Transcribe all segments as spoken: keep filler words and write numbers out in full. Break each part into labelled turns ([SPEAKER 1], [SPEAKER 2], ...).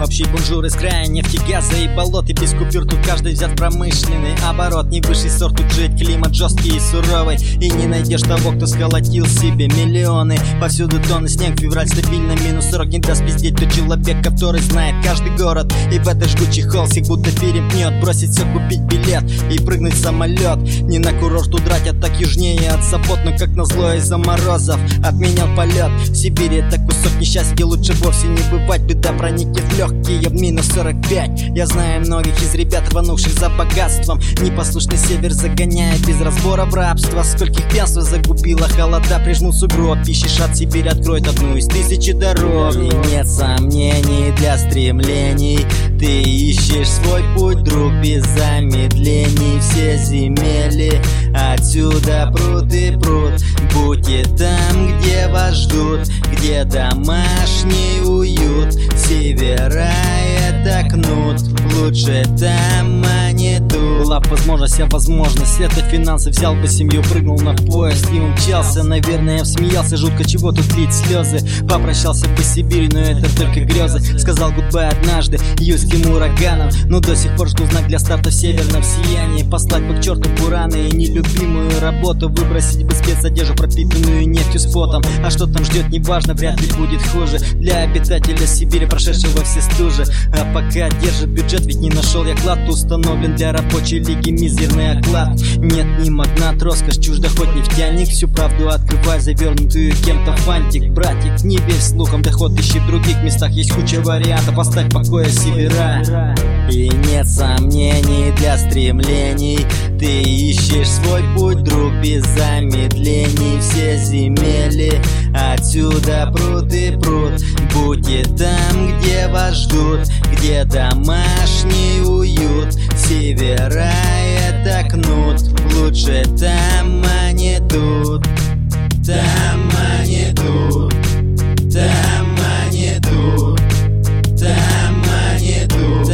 [SPEAKER 1] общий бонжур из края нефти, газа и болот. И без купюр тут каждый взят промышленный оборот. Не высший сорт тут жить, климат жесткий и суровый. И не найдешь того, кто сколотил себе миллионы. Повсюду тонны снег, февраль стабильно минус сорок. Не даст пиздеть тот человек, который знает каждый город. И в этот жгучий холод всех будто перепнет. Бросить все, купить билет и прыгнуть в самолет. Не на курорт удрать, а так южнее от забот. Но как назло из-за морозов отменял полет. В Сибири это кусок несчастья, лучше вовсе не бывать. Беда проникнет в легкие в минус сорок пять. Я знаю многих из ребят, рванувших за богатством. Непослушный север загоняет без разбора в рабство. Скольких пьянство загубило холода, прижму сугроб. Ищешь от Сибирь, откроет одну из тысячи дорог. И нет сомнений для стремлений, ты ищешь свой путь, друг, без замедлений. Все земли отсюда пруд и пруд. Будьте там, где вас ждут, где домашний уют. Севера это кнут, лучше там, а не тут. Была б возможность, а возможность это финансы. Взял бы семью, прыгнул на поезд и умчался. Наверное, я всмеялся, жутко, чего тут лить слезы. Попрощался по Сибири, но это только грезы. Сказал гудбай однажды юрским ураганом, но до сих пор жду знак для старта в северном сиянии. Послать бы к черту бураны и нелюбимую работу. Выбросить бы спецодежду, пропитанную нефтью с потом. А что там ждет, неважно, вряд ли будет хуже для обитателя Сибири, прошедшего все стужи. А пока держит бюджет, ведь не нашел я клад. Установлен для рабочей лиги мизерный оклад. Нет, не магнат, роскошь, чуждо хоть нефтяник. Всю правду открывай, завернутую кем-то фантик. Братик, не верь слухам, доход ищи в других местах. Есть куча вариантов, оставь покоя севера. И нет сомнений для стремлений, ты ищешь свой путь, друг, без замедлений. Все земли отсюда пруд и пруд. Будьте там, где вас ждут, где домашний уют. Севера это кнут, лучше там, а не тут. Там, а не тут. Там, а не тут. Там, а не тут.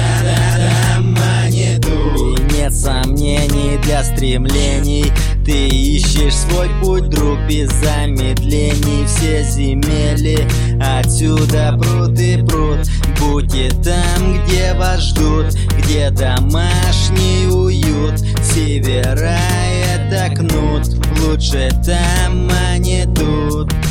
[SPEAKER 1] Там, а не тут. И нет сомнений для стремлений, ты ищешь свой путь, друг, без замедлений. Все земли отсюда пруд и пруд. Будьте там, где вас ждут, где домашний уют. Севера это кнут, лучше там, а не тут.